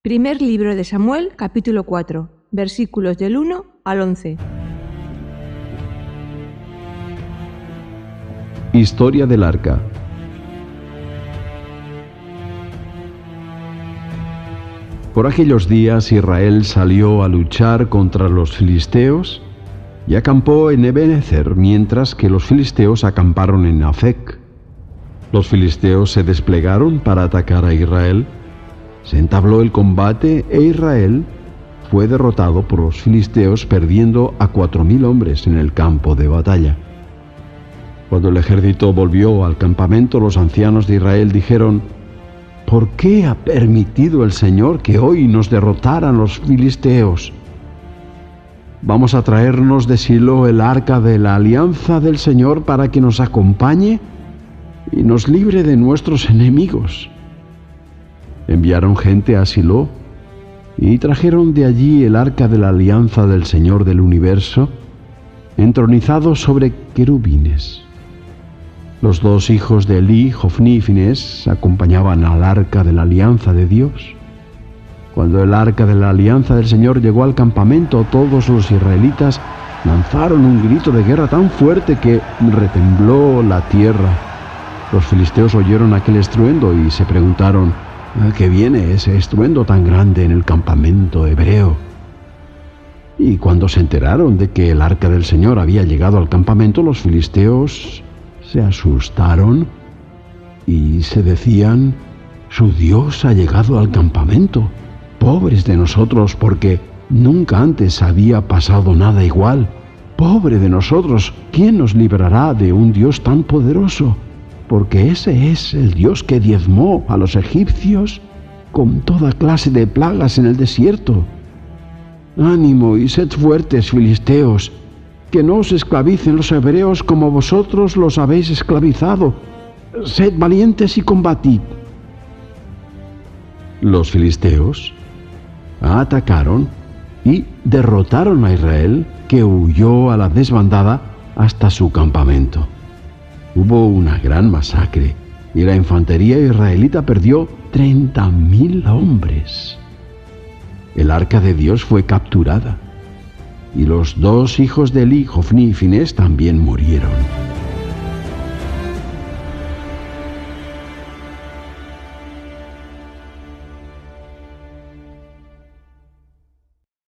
Primer libro de Samuel, capítulo 4, versículos del 1 al 11. Historia del Arca. Por aquellos días Israel salió a luchar contra los filisteos y acampó en Ebenezer, mientras que los filisteos acamparon en Afec. Los filisteos se desplegaron para atacar a Israel. Se entabló el combate e Israel fue derrotado por los filisteos, perdiendo a 4,000 hombres en el campo de batalla. Cuando el ejército volvió al campamento, los ancianos de Israel dijeron: ¿Por qué ha permitido el Señor que hoy nos derrotaran los filisteos? Vamos a traernos de Silo el arca de la alianza del Señor para que nos acompañe y nos libre de nuestros enemigos. Enviaron gente a Silo y trajeron de allí el arca de la alianza del Señor del universo, entronizado sobre querubines. Los dos hijos de Elí, Hofni y Finés, acompañaban al arca de la alianza de Dios. Cuando el arca de la alianza del Señor llegó al campamento, todos los israelitas lanzaron un grito de guerra tan fuerte que retembló la tierra. Los filisteos oyeron aquel estruendo y se preguntaron: ¿a qué viene ese estruendo tan grande en el campamento hebreo? Y cuando se enteraron de que el arca del Señor había llegado al campamento, los filisteos se asustaron y se decían: «Su Dios ha llegado al campamento. Pobres de nosotros, porque nunca antes había pasado nada igual. Pobre de nosotros, ¿quién nos librará de un Dios tan poderoso? Porque ese es el Dios que diezmó a los egipcios con toda clase de plagas en el desierto. Ánimo y sed fuertes, filisteos, que no os esclavicen los hebreos como vosotros los habéis esclavizado. Sed valientes y combatid». Los filisteos atacaron y derrotaron a Israel, que huyó a la desbandada hasta su campamento. Hubo una gran masacre y la infantería israelita perdió 30,000 hombres. El arca de Dios fue capturada y los dos hijos de Elí, Hofni y Finés, también murieron.